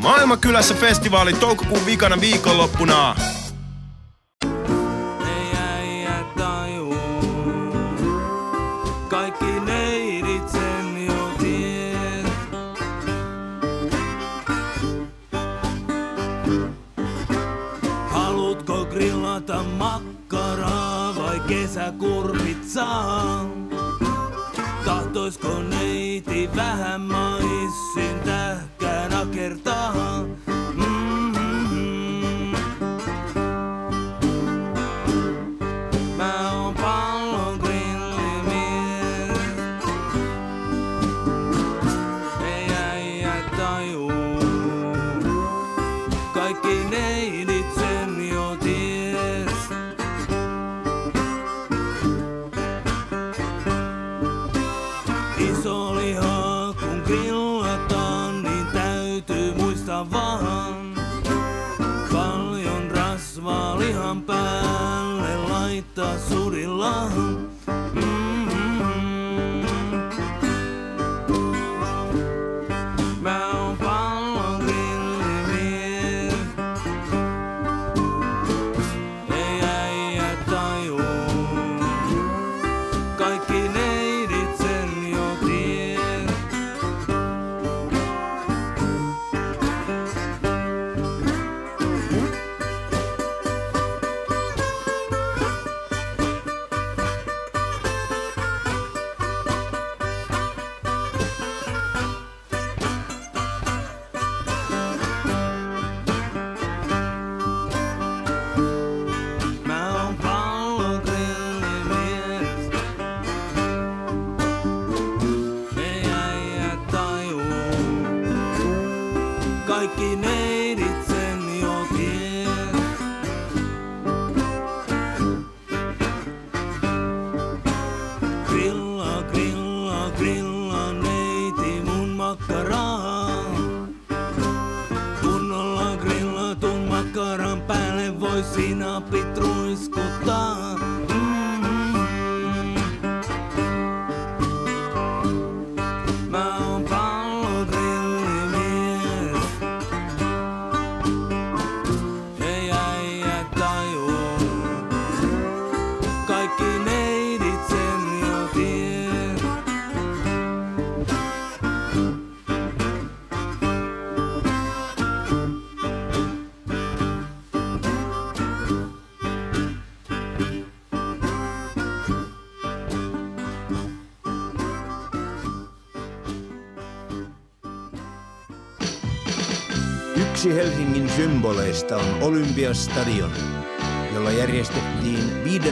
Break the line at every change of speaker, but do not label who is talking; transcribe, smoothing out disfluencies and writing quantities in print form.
Maailmankylässä festivaali toukokuun viikana viikonloppuna.
Ei äijä tajuu, kaikki neidit sen jo tiedät. Halutko grillata makkaraa vai kesäkurpitsaa? Tahtoisko neiti vähän maissin tähkää nakertaa? Mä oon pallon grillimies. Ei äijä tajuu, kaikki neidit sen jo ties. Iso liha kun grillataan, niin täytyy muistaa vaan paljon rasvaa lihan päälle laittaa sudilla. Mä oon pallon grillimies. Ei äijä tajuu, kaikki neidit sen jo ties. Mä oon pallon grillimies. Ei äijä tajuu, kaikki neidit sen jo ties. Grilla, grilla, grilla neiti mun makkaraa. Kunnolla grillatun makkaran päälle voi sinapit ruiskuttaa. Mä oon pallon grillimies. Ei äijä tajuu, kaikki neidit sen jo ties.
Yksi Helsingin symboleista on Olympiastadion, jolla järjestettiin